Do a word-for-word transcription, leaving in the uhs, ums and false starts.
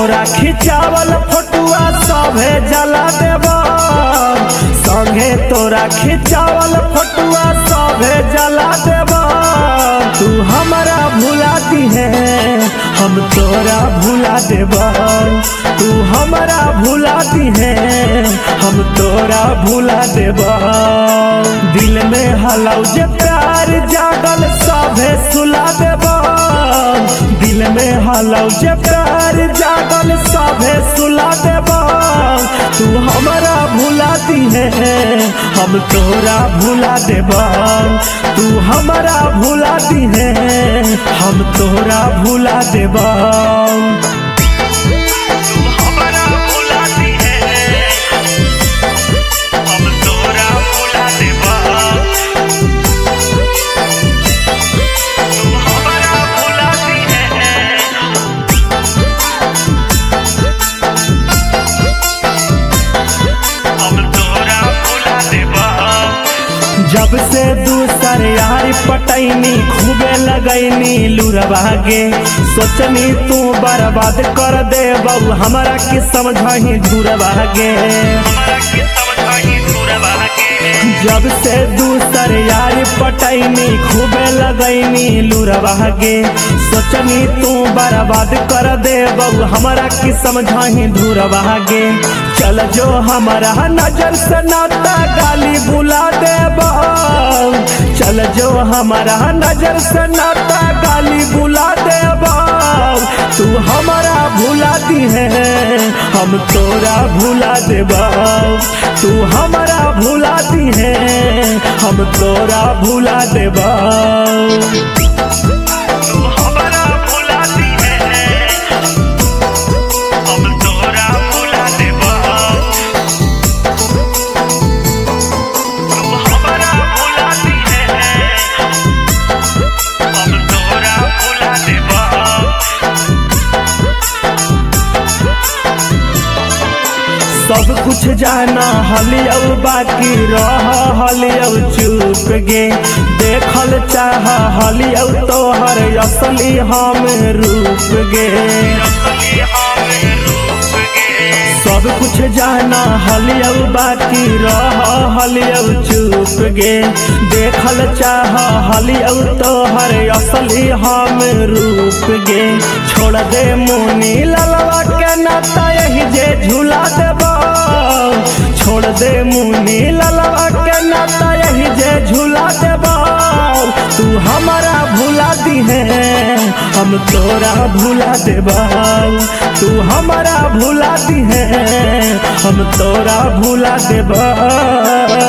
तोरा खिंचावल फोटुआ सभे जला देब, संगे तोरा खिंचावल फोटुआ सभे जला देब। तू हमारा भुलाती है हम तोरा भुला देब, तू हमारा भुलाती है हम तोरा भुला देब। दिल में हलाउ जे प्यार जागल सभे सुला देब, दिल में हलाउ जे प्यार जागल सभे सुला देब। तू हमारा भुलाती है हम तोरा भुला देब, तू हमारा भुलाती है हम तोरा भुला देब। जब से दूसर यार पटैनी खूबे लगैनी लुरवा गे, सोचनी तू बर्बाद कर दे बहू हमारा की समझही दूरवा गे। जब से दूसर यार पटैनी खूबे लगैनी लुरवा गे, सोचनी तू बर्बाद कर दे बहू हमारा की समझही दूरवा गे। चल जो हमारा नजर से नाता गाली बुला देब, चल जो हमारा नजर से नाता गाली बुला देब। तू हमारा भुलाती है हम तोरा भुला देब, तू हमारा भुलाती है हम तोरा भुला देब। सब कुछ जाना हलियौ बाकी रह हलियौ चुप गे, देखल चाह हलियौ तोहर असली हम रूप गे। सब कुछ जाना हलियौ बाकी रह हलियौ चुप गे, देखल चाह हलियौ तोहर असली हम रूप गे। छोड़ दे मुनी ललवा के नाता यही जे झूला देब, छोड़ दे मुनी ललवा के नाता यही जे झूला देब। तू हमारा भुलाती है हम तोरा भुला देब, तू हमारा भुलाती है हम तोरा भुला देब।